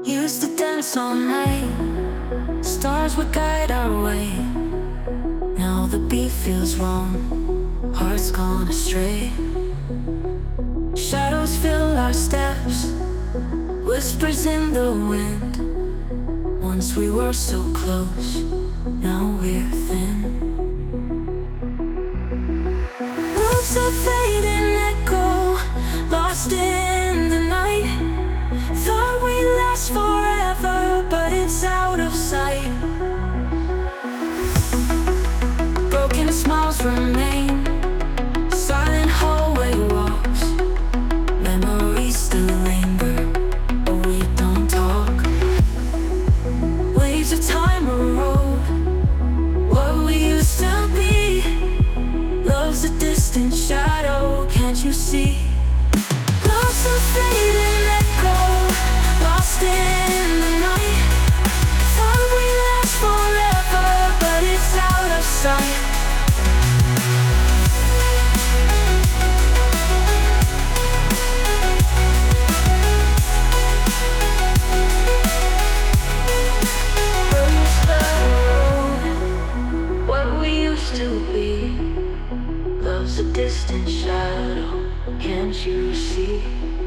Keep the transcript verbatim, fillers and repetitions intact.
Used to dance all night, stars would guide our way. Now the beat feels wrong, hearts gone astray. Shadows fill our steps, whispers in the wind. Once we were so close, now we're thin. Love's a fading echo, lost in the night. Thought we'd last forever, but it's out of sight. Broken smiles remain, silent hallway walks. Memories still linger, but we don't talk. Waves of time erode what we used to be. Love's a distant shadow, can't you see? Love's a fading echo, lost in the night. Thought we'd last forever, but it's out of sight. What we used to be. Love's a distant shadow, can't you see?